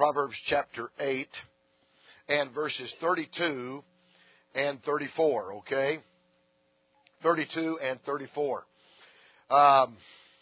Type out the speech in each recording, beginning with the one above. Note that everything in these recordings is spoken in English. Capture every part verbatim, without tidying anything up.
Proverbs chapter eight and verses thirty-two and thirty-four, okay? thirty-two and thirty-four. Um,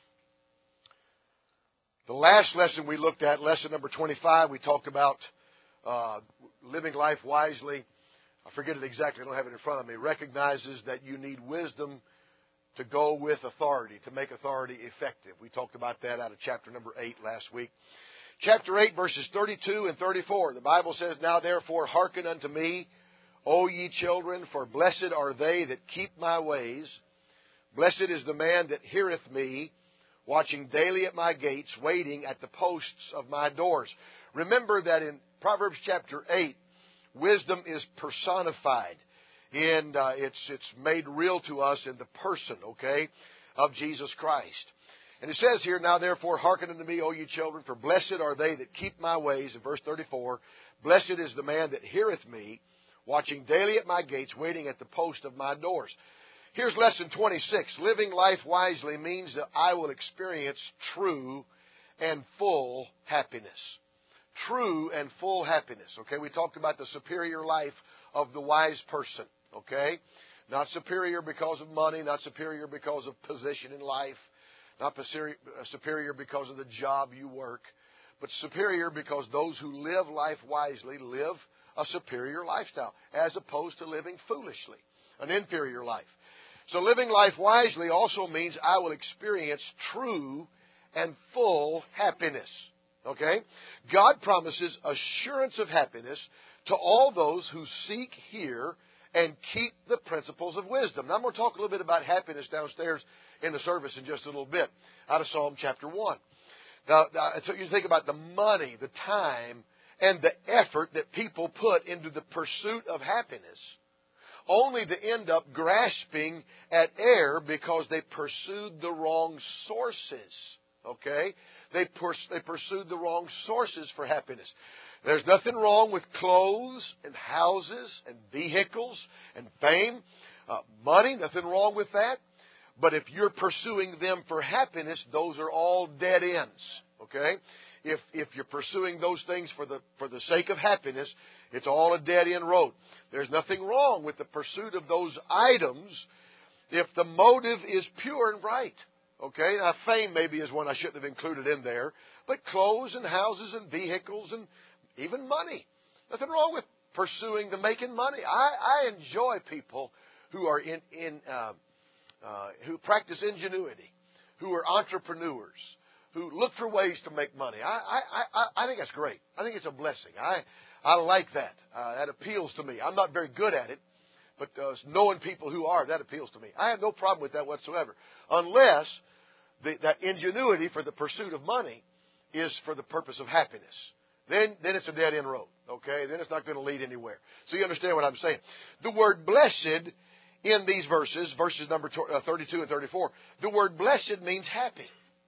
the last lesson we looked at, lesson number twenty-five, we talked about uh, living life wisely. I forget it exactly, I don't have it in front of me. Recognizes that you need wisdom to go with authority, to make authority effective. We talked about that out of chapter number eight last week. Chapter eight, verses thirty-two and thirty-four. The Bible says, Now therefore hearken unto me, O ye children, for blessed are they that keep my ways. Blessed is the man that heareth me, watching daily at my gates, waiting at the posts of my doors. Remember that in Proverbs chapter eight, wisdom is personified. And uh, it's it's made real to us in the person, okay, of Jesus Christ. And it says here, Now therefore hearken unto me, O ye children, for blessed are they that keep my ways. In verse thirty-four, Blessed is the man that heareth me, watching daily at my gates, waiting at the post of my doors. Here's lesson twenty-six. Living life wisely means that I will experience true and full happiness. True and full happiness. Okay, we talked about the superior life of the wise person. Okay? Not superior because of money, not superior because of position in life, not superior because of the job you work, but superior because those who live life wisely live a superior lifestyle, as opposed to living foolishly, an inferior life. So living life wisely also means I will experience true and full happiness. Okay? God promises assurance of happiness to all those who seek, hear, and keep the principles of wisdom. Now I'm going to talk a little bit about happiness downstairs in the service in just a little bit, out of Psalm chapter one. Now, now so you think about the money, the time, and the effort that people put into the pursuit of happiness, only to end up grasping at air because they pursued the wrong sources. Okay? They, pers- they pursued the wrong sources for happiness. There's nothing wrong with clothes and houses and vehicles and fame, uh, money, nothing wrong with that. But if you're pursuing them for happiness, those are all dead ends. Okay? If if you're pursuing those things for the for the sake of happiness, it's all a dead end road. There's nothing wrong with the pursuit of those items if the motive is pure and right. Okay? Now, fame maybe is one I shouldn't have included in there, but clothes and houses and vehicles and even money. Nothing wrong with pursuing the making money. I, I enjoy people who are in, in uh, uh, who practice ingenuity, who are entrepreneurs, who look for ways to make money. I, I, I, I think that's great. I think it's a blessing. I, I like that. Uh, that appeals to me. I'm not very good at it, but uh, knowing people who are, that appeals to me. I have no problem with that whatsoever, unless the, that ingenuity for the pursuit of money is for the purpose of happiness. Then, then it's a dead end road. Okay? Then it's not going to lead anywhere. So you understand what I'm saying. The word blessed in these verses, verses number thirty-two and thirty-four, the word blessed means happy.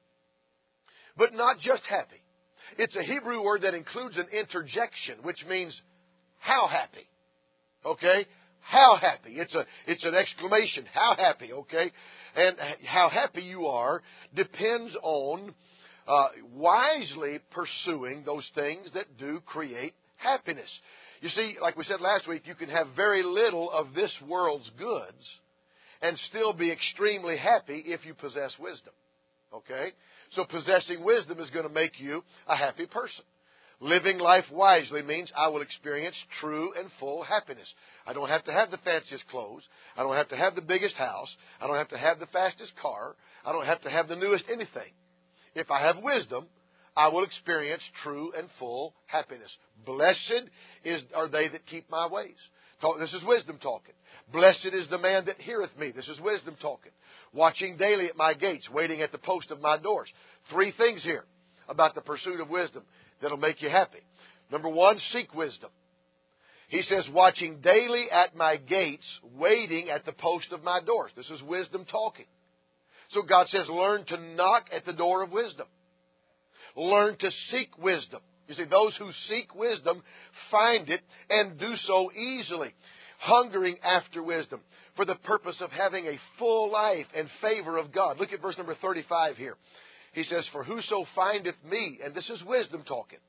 But not just happy. It's a Hebrew word that includes an interjection, which means how happy. Okay? How happy. It's a, it's an exclamation. How happy. Okay? And how happy you are depends on Uh, wisely pursuing those things that do create happiness. You see, like we said last week, you can have very little of this world's goods and still be extremely happy if you possess wisdom. Okay? So possessing wisdom is going to make you a happy person. Living life wisely means I will experience true and full happiness. I don't have to have the fanciest clothes. I don't have to have the biggest house. I don't have to have the fastest car. I don't have to have the newest anything. If I have wisdom, I will experience true and full happiness. Blessed is are they that keep my ways. This is wisdom talking. Blessed is the man that heareth me. This is wisdom talking. Watching daily at my gates, waiting at the post of my doors. Three things here about the pursuit of wisdom that'll make you happy. Number one, seek wisdom. He says, watching daily at my gates, waiting at the post of my doors. This is wisdom talking. So God says, learn to knock at the door of wisdom. Learn to seek wisdom. You see, those who seek wisdom find it and do so easily, hungering after wisdom for the purpose of having a full life and favor of God. Look at verse number thirty-five here. He says, for whoso findeth me, and this is wisdom talking.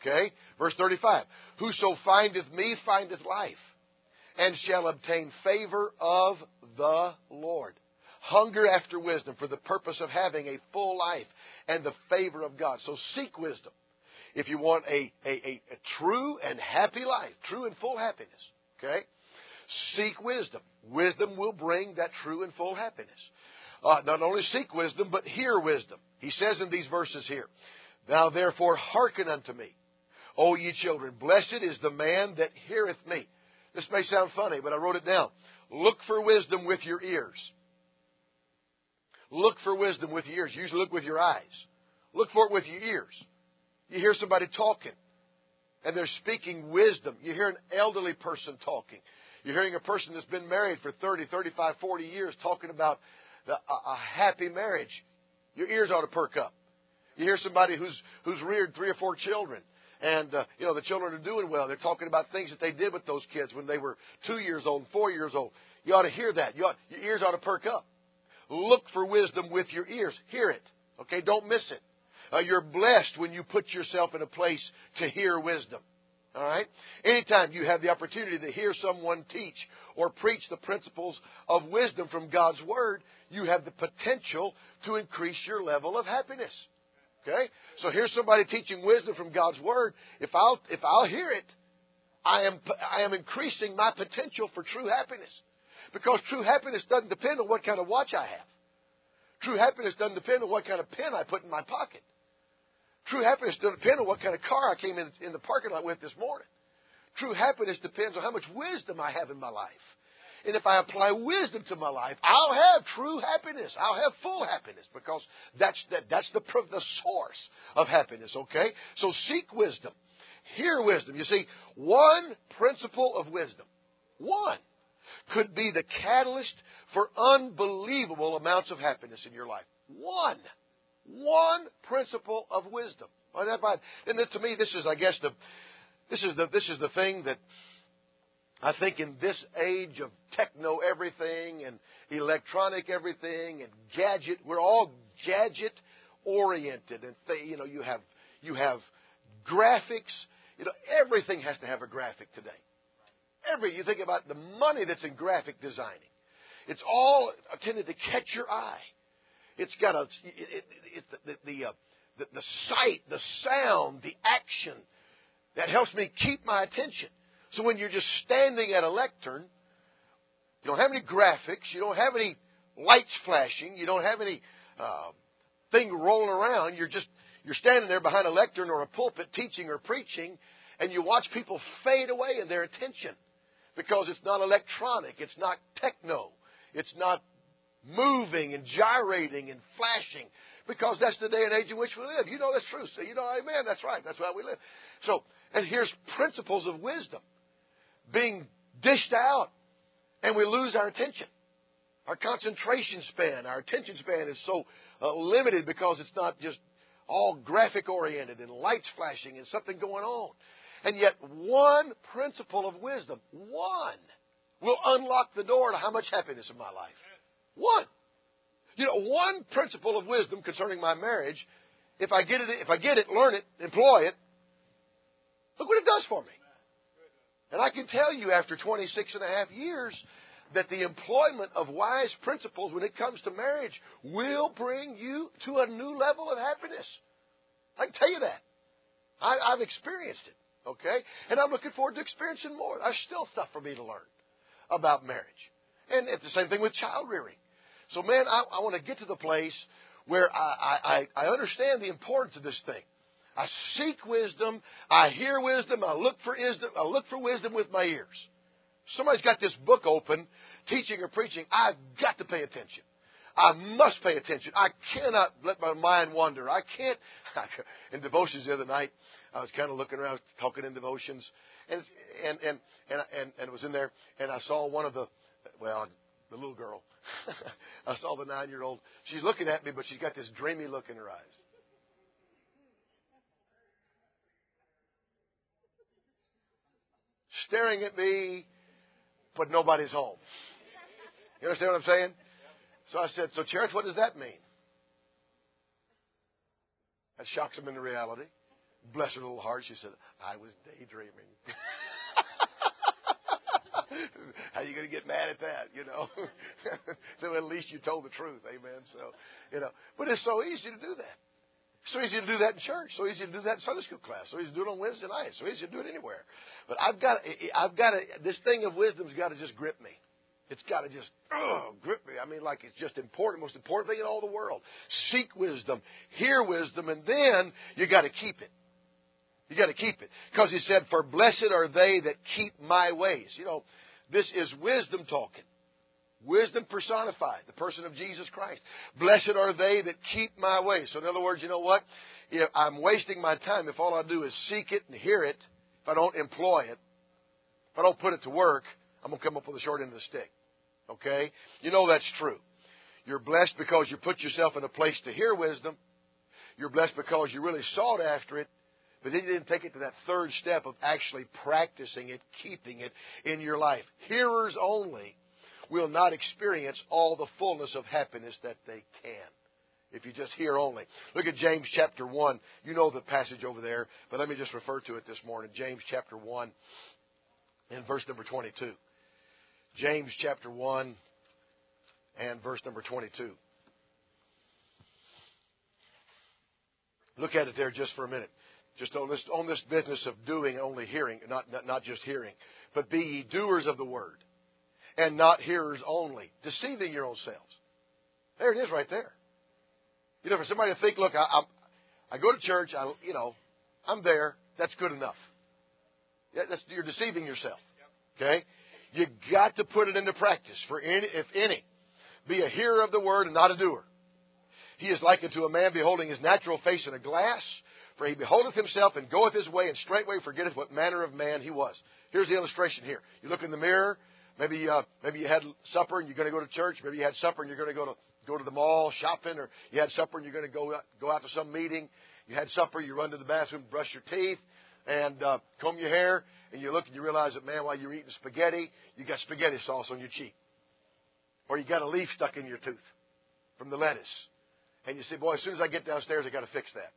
Okay? Verse thirty-five. Whoso findeth me findeth life, and shall obtain favor of the Lord. Hunger after wisdom for the purpose of having a full life and the favor of God. So seek wisdom. If you want a, a, a, a true and happy life, true and full happiness, okay? Seek wisdom. Wisdom will bring that true and full happiness. Uh, not only seek wisdom, but hear wisdom. He says in these verses here, Thou therefore hearken unto me, O ye children. Blessed is the man that heareth me. This may sound funny, but I wrote it down. Look for wisdom with your ears. Look for wisdom with your ears. Usually look with your eyes. Look for it with your ears. You hear somebody talking, and they're speaking wisdom. You hear an elderly person talking. You're hearing a person that's been married for thirty, thirty-five, forty years talking about the, a, a happy marriage. Your ears ought to perk up. You hear somebody who's who's reared three or four children, and uh, you know the children are doing well. They're talking about things that they did with those kids when they were two years old and four years old. You ought to hear that. You ought, your ears ought to perk up. Look for wisdom with your ears. Hear it. Okay, don't miss it. Uh, you're blessed when you put yourself in a place to hear wisdom. All right? Anytime you have the opportunity to hear someone teach or preach the principles of wisdom from God's Word, you have the potential to increase your level of happiness. Okay? So here's somebody teaching wisdom from God's Word. If I'll, if I'll hear it, I am, I am increasing my potential for true happiness. Because true happiness doesn't depend on what kind of watch I have. True happiness doesn't depend on what kind of pen I put in my pocket. True happiness doesn't depend on what kind of car I came in, in the parking lot with this morning. True happiness depends on how much wisdom I have in my life. And if I apply wisdom to my life, I'll have true happiness. I'll have full happiness because that's that, that's the, the source of happiness, okay? So seek wisdom. Hear wisdom. You see, one principle of wisdom, one, could be the catalyst for unbelievable amounts of happiness in your life. One. One principle of wisdom. And to me, this is, I guess, the this is the this is the thing that I think in this age of techno everything and electronic everything and gadget, we're all gadget oriented, and th- you know you have you have graphics. You know everything has to have a graphic today. Every you think about the money that's in graphic designing, it's all intended to catch your eye. It's got a it, it, it, the the, uh, the the sight, the sound, the action that helps me keep my attention. So when you're just standing at a lectern, you don't have any graphics, you don't have any lights flashing, you don't have any uh, thing rolling around. You're just you're standing there behind a lectern or a pulpit teaching or preaching, and you watch people fade away in their attention because it's not electronic, it's not techno, it's not moving and gyrating and flashing, because that's the day and age in which we live. You know that's true. So you know, amen, that's right. That's why we live. So, and here's principles of wisdom being dished out, and we lose our attention. Our concentration span, our attention span is so uh, limited because it's not just all graphic oriented and lights flashing and something going on. And yet one principle of wisdom, one, will unlock the door to how much happiness in my life. One. You know, one principle of wisdom concerning my marriage, if I get it, if I get it, learn it, employ it, look what it does for me. And I can tell you after twenty-six and a half years that the employment of wise principles when it comes to marriage will bring you to a new level of happiness. I can tell you that. I, I've experienced it. Okay? And I'm looking forward to experiencing more. There's still stuff for me to learn about marriage. And it's the same thing with child rearing. So, man, I, I want to get to the place where I, I, I understand the importance of this thing. I seek wisdom. I hear wisdom. I look for wisdom. I look for wisdom with my ears. Somebody's got this book open, teaching or preaching. I've got to pay attention. I must pay attention. I cannot let my mind wander. I can't. In devotions the other night, I was kind of looking around, talking in devotions, and and and and and, and it was in there, and I saw one of the, well, the little girl. I saw the nine-year-old. She's looking at me, but she's got this dreamy look in her eyes. Staring at me, but nobody's home. You understand what I'm saying? So I said, so Cherith, what does that mean? That shocks them into reality. Bless her little heart. She said, I was daydreaming. How are you going to get mad at that, you know? So at least you told the truth. Amen. So, you know, but it's so easy to do that. So easy to do that in church. So easy to do that in Sunday school class. So easy to do it on Wednesday night. So easy to do it anywhere. But I've got, I've got to, this thing of wisdom's got to just grip me. It's got to just oh, grip me. I mean, like it's just important, most important thing in all the world. Seek wisdom, hear wisdom, and then you got to keep it. You got to keep it. Because he said, for blessed are they that keep my ways. You know, this is wisdom talking. Wisdom personified, the person of Jesus Christ. Blessed are they that keep my ways. So in other words, you know what? If I'm wasting my time if all I do is seek it and hear it, if I don't employ it, if I don't put it to work, I'm going to come up with the short end of the stick. Okay? You know that's true. You're blessed because you put yourself in a place to hear wisdom. You're blessed because you really sought after it. But then you didn't take it to that third step of actually practicing it, keeping it in your life. Hearers only will not experience all the fullness of happiness that they can if you just hear only. Look at James chapter one. You know the passage over there, but let me just refer to it this morning. James chapter one and verse number twenty-two. James chapter one and verse number twenty-two. Look at it there just for a minute. Just on this, on this business of doing only hearing, not, not, not just hearing. But be ye doers of the word, and not hearers only, deceiving your own selves. There it is right there. You know, for somebody to think, look, I, I, I go to church, I, you know, I'm there, that's good enough. Yeah, that's, you're deceiving yourself. Okay? You got to put it into practice. For any, if any, be a hearer of the word and not a doer. He is likened to a man beholding his natural face in a glass. For he beholdeth himself and goeth his way, and straightway forgetteth what manner of man he was. Here's the illustration here. You look in the mirror. Maybe uh, maybe you had supper and you're going to go to church. Maybe you had supper and you're going to go to go to the mall shopping, or you had supper and you're going to go out, go out to some meeting. You had supper, you run to the bathroom, brush your teeth, and uh, comb your hair, and you look and you realize that, man, while you're eating spaghetti, you got spaghetti sauce on your cheek, or you got a leaf stuck in your tooth from the lettuce, and you say, boy, as soon as I get downstairs, I got to fix that.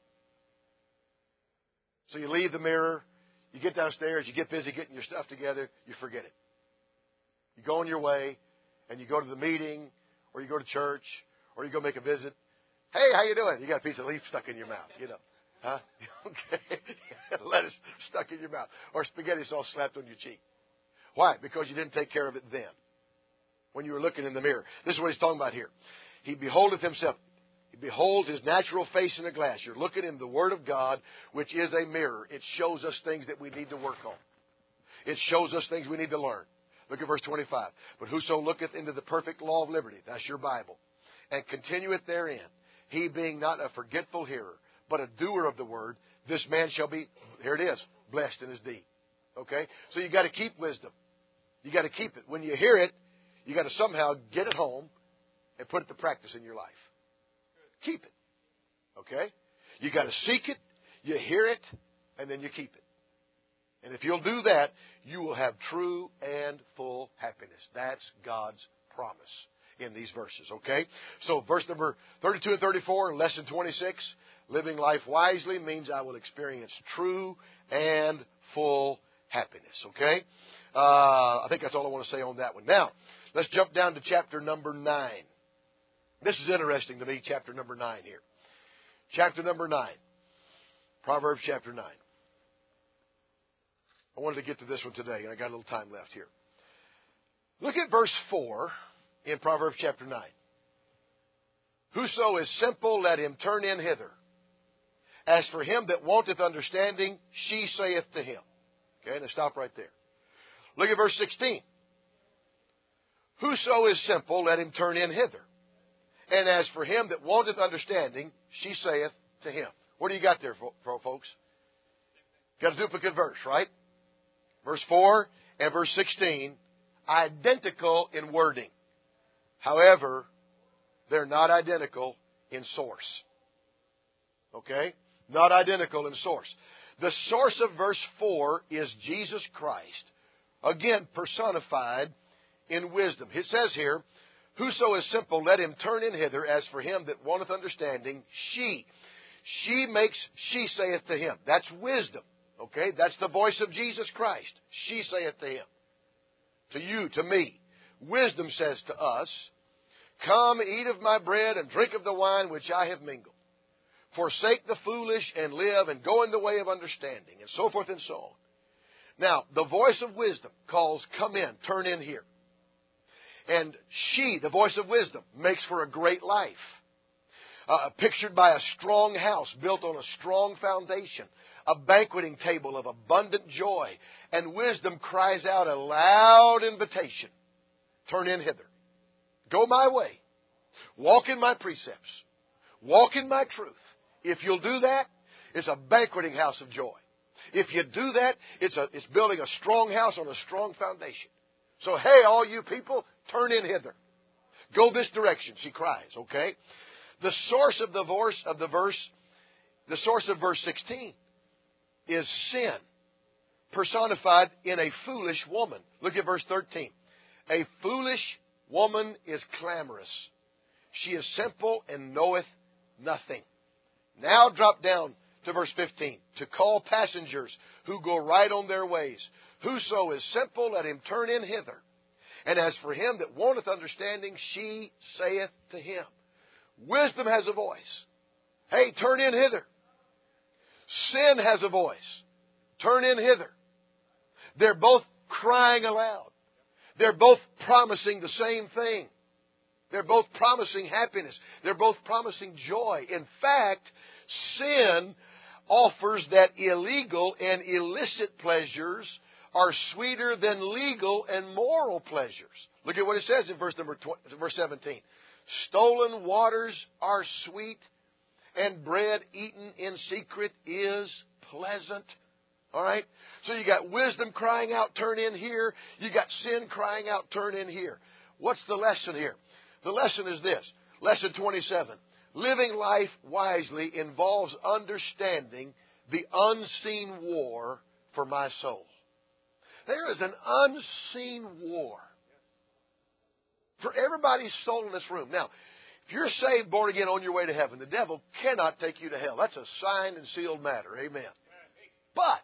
So you leave the mirror, you get downstairs, you get busy getting your stuff together, you forget it. You go on your way, and you go to the meeting, or you go to church, or you go make a visit. Hey, how you doing? You got a piece of leaf stuck in your mouth, you know. Huh? Okay. Lettuce stuck in your mouth. Or spaghetti sauce slapped on your cheek. Why? Because you didn't take care of it then, when you were looking in the mirror. This is what he's talking about here. He beholdeth himself. Behold his natural face in a glass. You're looking in the Word of God, which is a mirror. It shows us things that we need to work on. It shows us things we need to learn. Look at verse twenty-five. But whoso looketh into the perfect law of liberty, that's your Bible, and continueth therein, he being not a forgetful hearer, but a doer of the word, this man shall be, here it is, blessed in his deed. Okay? So you got to keep wisdom. You got to keep it. When you hear it, you got to somehow get it home and put it to practice in your life. Keep it. Okay? You got to seek it, you hear it, and then you keep it. And if you'll do that, you will have true and full happiness. That's God's promise in these verses. Okay? So verse number thirty-two and thirty-four, lesson twenty-six, living life wisely means I will experience true and full happiness. Okay? Uh, I think that's all I want to say on that one. Now, let's jump down to chapter number nine. This is interesting to me, chapter number nine here. Chapter number nine. Proverbs chapter nine. I wanted to get to this one today, and I got a little time left here. Look at verse four in Proverbs chapter nine. Whoso is simple, let him turn in hither. As for him that wanteth understanding, she saith to him. Okay, now stop right there. Look at verse sixteen. Whoso is simple, let him turn in hither. And as for him that wanteth understanding, she saith to him. What do you got there, folks? Got a duplicate verse, right? Verse four and verse sixteen, identical in wording. However, they're not identical in source. Okay? Not identical in source. The source of verse four is Jesus Christ, again personified in wisdom. It says here, whoso is simple, let him turn in hither. As for him that wanteth understanding, she She makes, she saith to him. That's wisdom. Okay? That's the voice of Jesus Christ. She saith to him. To you, to me. Wisdom says to us, come, eat of my bread and drink of the wine which I have mingled. Forsake the foolish and live and go in the way of understanding, and so forth and so on. Now, the voice of wisdom calls, come in, turn in here. And she, the voice of wisdom, makes for a great life. Uh, pictured by a strong house built on a strong foundation, a banqueting table of abundant joy, and wisdom cries out a loud invitation. Turn in hither. Go my way. Walk in my precepts. Walk in my truth. If you'll do that, it's a banqueting house of joy. If you do that, it's a, it's building a strong house on a strong foundation. So, hey, all you people, turn in hither. Go this direction, she cries, okay? The source of the verse, of the verse, the source of verse sixteen is sin, personified in a foolish woman. Look at verse thirteen. A foolish woman is clamorous. She is simple and knoweth nothing. Now drop down to verse fifteen. To call passengers who go right on their ways. Whoso is simple, let him turn in hither. And as for him that wanteth understanding, she saith to him. Wisdom has a voice. Hey, turn in hither. Sin has a voice. Turn in hither. They're both crying aloud. They're both promising the same thing. They're both promising happiness. They're both promising joy. In fact, sin offers that illegal and illicit pleasures are sweeter than legal and moral pleasures. Look at what it says in verse number twenty, verse seventeen. Stolen waters are sweet, and bread eaten in secret is pleasant. All right? So you got wisdom crying out, turn in here. You got sin crying out, turn in here. What's the lesson here? The lesson is this. Lesson twenty-seven. Living life wisely involves understanding the unseen war for my soul. There is an unseen war for everybody's soul in this room. Now, if you're saved, born again, on your way to heaven, the devil cannot take you to hell. That's a signed and sealed matter. Amen. But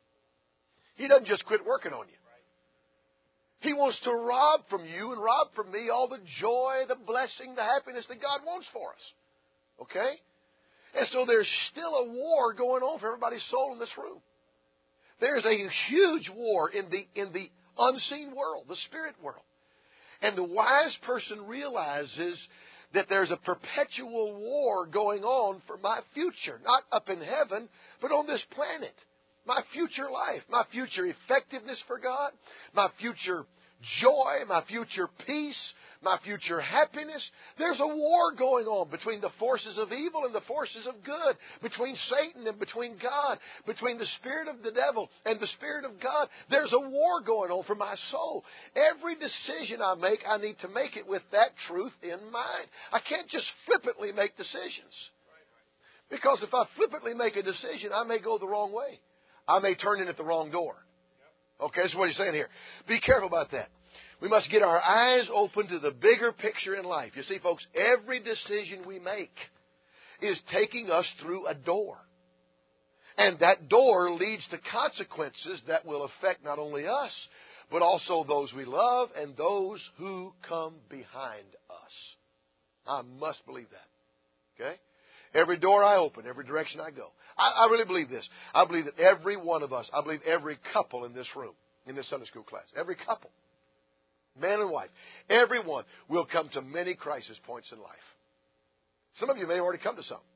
he doesn't just quit working on you. He wants to rob from you and rob from me all the joy, the blessing, the happiness that God wants for us. Okay? And so there's still a war going on for everybody's soul in this room. There's a huge war in the in the unseen world, the spirit world. And the wise person realizes that there's a perpetual war going on for my future, not up in heaven, but on this planet. My future life, my future effectiveness for God, my future joy, my future peace, my future happiness. There's a war going on between the forces of evil and the forces of good, between Satan and between God, between the spirit of the devil and the spirit of God. There's a war going on for my soul. Every decision I make, I need to make it with that truth in mind. I can't just flippantly make decisions. Because if I flippantly make a decision, I may go the wrong way. I may turn in at the wrong door. Okay, that's what he's saying here. Be careful about that. We must get our eyes open to the bigger picture in life. You see, folks, every decision we make is taking us through a door. And that door leads to consequences that will affect not only us, but also those we love and those who come behind us. I must believe that. Okay? Every door I open, every direction I go. I, I really believe this. I believe that every one of us, I believe every couple in this room, in this Sunday school class, every couple, man and wife, everyone will come to many crisis points in life. Some of you may have already come to some.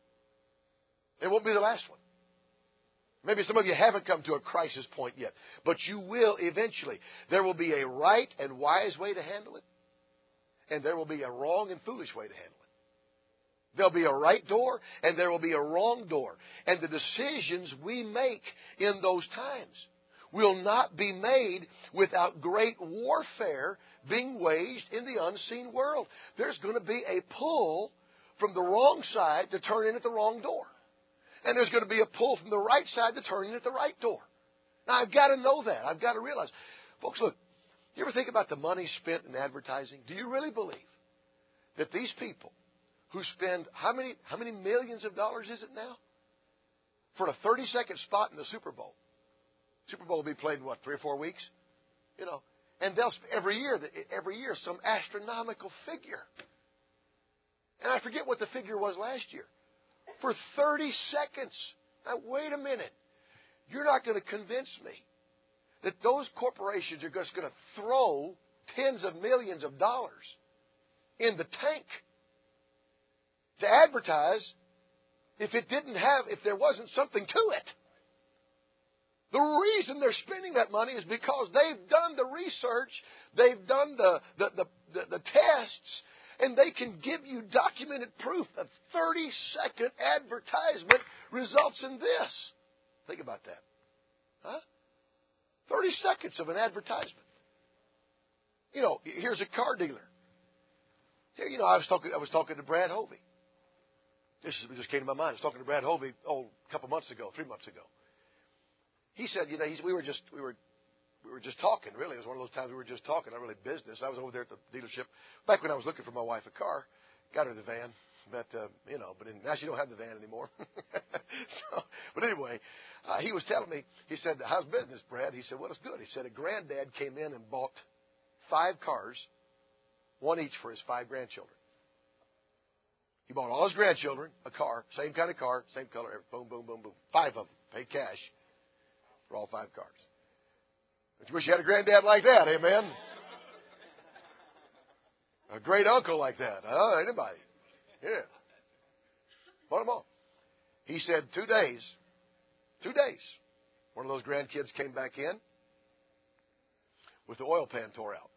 It won't be the last one. Maybe some of you haven't come to a crisis point yet, but you will eventually. There will be a right and wise way to handle it, and there will be a wrong and foolish way to handle it. There'll be a right door, and there will be a wrong door. And the decisions we make in those times will not be made without great warfare being waged in the unseen world. There's going to be a pull from the wrong side to turn in at the wrong door. And there's going to be a pull from the right side to turn in at the right door. Now, I've got to know that. I've got to realize. Folks, look, you ever think about the money spent in advertising? Do you really believe that these people who spend how many how many millions of dollars is it now for a thirty second spot in the Super Bowl? Super Bowl will be played in what, three or four weeks? You know, and they'll every year every year some astronomical figure. And I forget what the figure was last year. For thirty seconds. Now wait a minute. You're not going to convince me that those corporations are just going to throw tens of millions of dollars in the tank to advertise if it didn't have, if there wasn't something to it. The reason they're spending that money is because they've done the research, they've done the, the, the, the, the tests, and they can give you documented proof that thirty second advertisement results in this. Think about that. Huh? thirty seconds of an advertisement. You know, here's a car dealer. Here, you know, I was talking I was talking to Brad Hovey. This just came to my mind. I was talking to Brad Hovey oh, a couple months ago, three months ago. He said, you know, he's, we were just we were we were just talking, really. It was one of those times we were just talking, not really business. I was over there at the dealership back when I was looking for my wife a car. Got her the van. But, uh, you know, but in, now she don't have the van anymore. so, but anyway, uh, he was telling me, he said, how's business, Brad? He said, well, it's good. He said, a granddad came in and bought five cars, one each for his five grandchildren. He bought all his grandchildren a car, same kind of car, same color, boom, boom, boom, boom. Five of them, paid cash for all five cars. Don't you wish you had a granddad like that, amen? A great uncle like that, huh? Anybody? Yeah. Bought them all. He said two days, two days, one of those grandkids came back in with the oil pan tore out.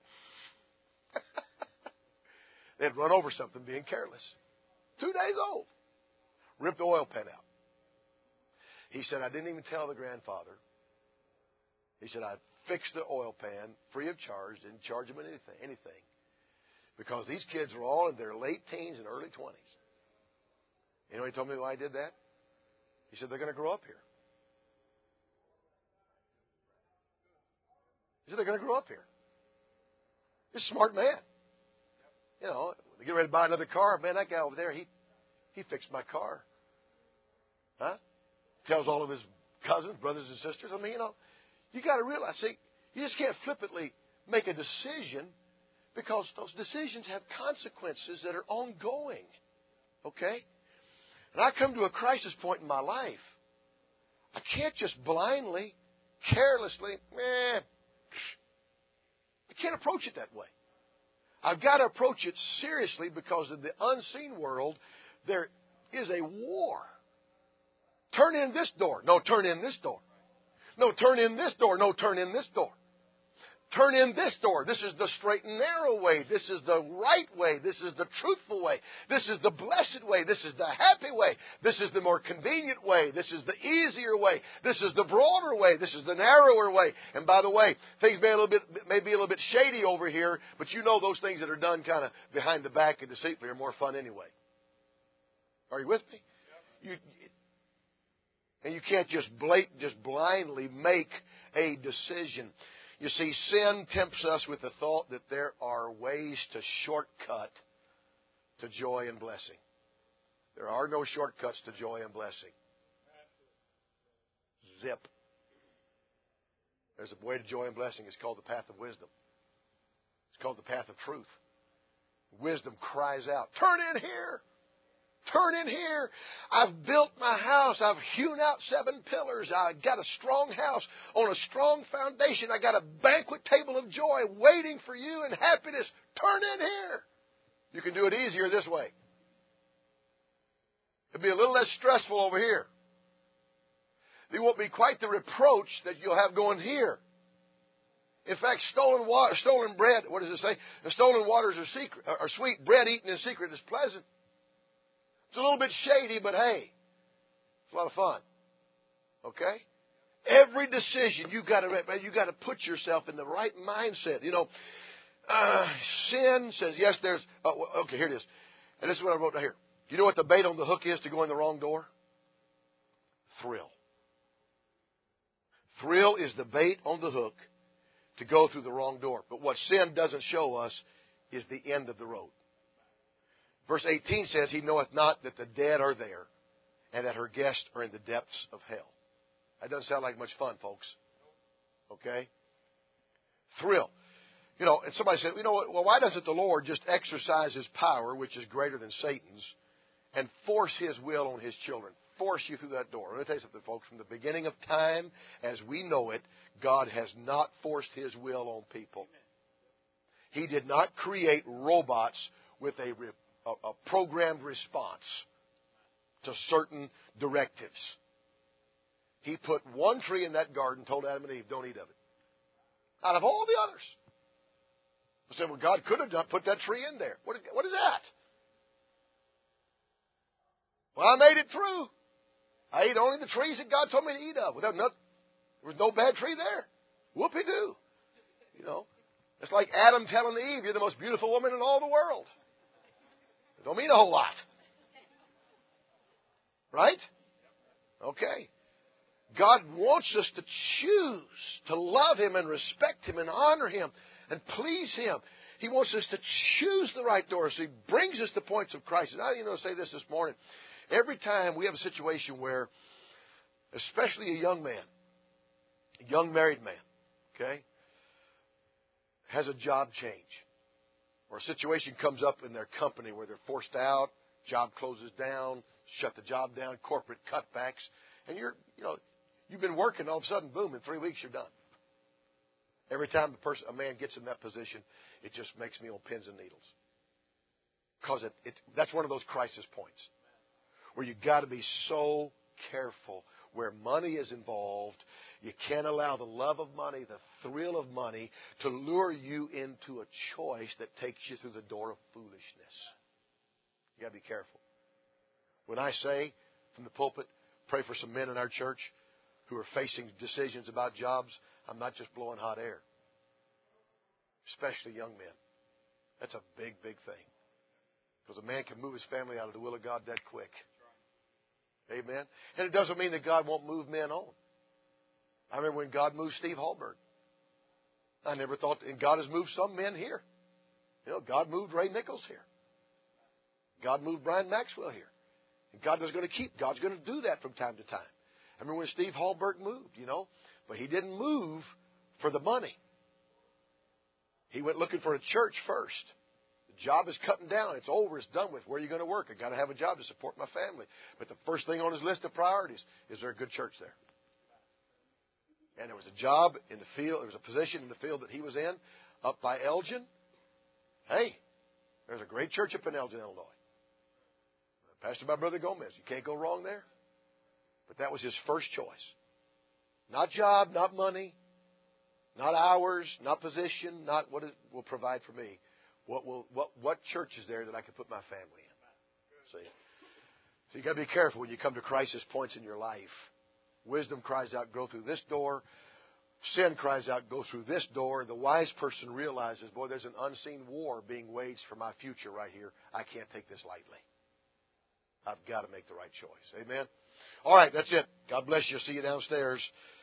They had run over something being careless. Two days old. Ripped the oil pan out. He said, I didn't even tell the grandfather. He said, I fixed the oil pan free of charge, didn't charge him anything, anything. Because these kids are all in their late teens and early twenties. You know, he told me why I did that? He said, they're going to grow up here. He said, they're going to grow up here. He's a smart man. You know, they get ready to buy another car. Man, that guy over there, he, he fixed my car. Huh? Tells all of his cousins, brothers and sisters. I mean, you know, you got to realize, see, you just can't flippantly make a decision because those decisions have consequences that are ongoing. Okay? And I come to a crisis point in my life. I can't just blindly, carelessly, meh. I can't approach it that way. I've got to approach it seriously because in the unseen world, there is a war. Turn in this door. No, turn in this door. No, turn in this door. No, turn in this door. Turn in this door. This is the straight and narrow way. This is the right way. This is the truthful way. This is the blessed way. This is the happy way. This is the more convenient way. This is the easier way. This is the broader way. This is the narrower way. And by the way, things may, a little bit, may be a little bit shady over here, but you know those things that are done kind of behind the back and deceitfully are more fun anyway. Are you with me? You, and you can't just blatant, just blindly make a decision. You see, sin tempts us with the thought that there are ways to shortcut to joy and blessing. There are no shortcuts to joy and blessing. Zip. There's a way to joy and blessing. It's called the path of wisdom. It's called the path of truth. Wisdom cries out, turn in here. Turn in here. I've built my house. I've hewn out seven pillars. I got a strong house on a strong foundation. I got a banquet table of joy waiting for you and happiness. Turn in here. You can do it easier this way. It'll be a little less stressful over here. There won't be quite the reproach that you'll have going here. In fact, stolen water, stolen bread, what does it say? The stolen waters are secret, are sweet. Bread eaten in secret is pleasant. It's a little bit shady, but hey, it's a lot of fun. Okay? Every decision you got to you got to put yourself in the right mindset. You know, uh, sin says yes. There's oh, okay. Here it is, and this is what I wrote down here. Do you know what the bait on the hook is to go in the wrong door? Thrill. Thrill is the bait on the hook to go through the wrong door. But what sin doesn't show us is the end of the road. Verse eighteen says, He knoweth not that the dead are there, and that her guests are in the depths of hell. That doesn't sound like much fun, folks. Okay? Thrill. You know, and somebody said, you know, well, why doesn't the Lord just exercise His power, which is greater than Satan's, and force His will on His children? Force you through that door. Let me tell you something, folks. From the beginning of time, as we know it, God has not forced His will on people. He did not create robots with a, a, a programmed response to certain directives. He put one tree in that garden, told Adam and Eve, don't eat of it. Out of all the others. I said, well, God could have done, put that tree in there. What is, what is that? Well, I made it through. I ate only the trees that God told me to eat of. Without no, there was no bad tree there. Whoopie-doo. You know, it's like Adam telling Eve, you're the most beautiful woman in all the world. It don't mean a whole lot. Right? Okay. God wants us to choose to love Him and respect Him and honor Him and please Him. He wants us to choose the right door. So He brings us to points of crisis. I you know say this this morning. Every time we have a situation where, especially a young man, a young married man, okay, has a job change, or a situation comes up in their company where they're forced out, job closes down, shut the job down, corporate cutbacks, and you're, you know, you've been working, all of a sudden, boom, in three weeks you're done. Every time a person, a man gets in that position, it just makes me on pins and needles. Because it, it, that's one of those crisis points where you've got to be so careful where money is involved. You can't allow the love of money, the thrill of money, to lure you into a choice that takes you through the door of foolishness. You got to be careful. When I say from the pulpit, pray for some men in our church who are facing decisions about jobs, I'm not just blowing hot air. Especially young men. That's a big, big thing. Because a man can move his family out of the will of God that quick. Amen. And it doesn't mean that God won't move men on. I remember when God moved Steve Hallberg. I never thought, and God has moved some men here. You know, God moved Ray Nichols here. God moved Brian Maxwell here. And God is going to keep, God's going to do that from time to time. I remember when Steve Hallberg moved, you know, but he didn't move for the money. He went looking for a church first. The job is cutting down. It's over. It's done with. Where are you going to work? I've got to have a job to support my family. But the first thing on his list of priorities, is there a good church there? And there was a job in the field, there was a position in the field that he was in, up by Elgin. Hey, there's a great church up in Elgin, Illinois. Pastored by Brother Gomez. You can't go wrong there. But that was his first choice. Not job, not money, not hours, not position, not what it will provide for me. What will what what church is there that I can put my family in? See? So you got to be careful when you come to crisis points in your life. Wisdom cries out, go through this door. Sin cries out, go through this door. The wise person realizes, boy, there's an unseen war being waged for my future right here. I can't take this lightly. I've got to make the right choice. Amen? All right, that's it. God bless you. See you downstairs.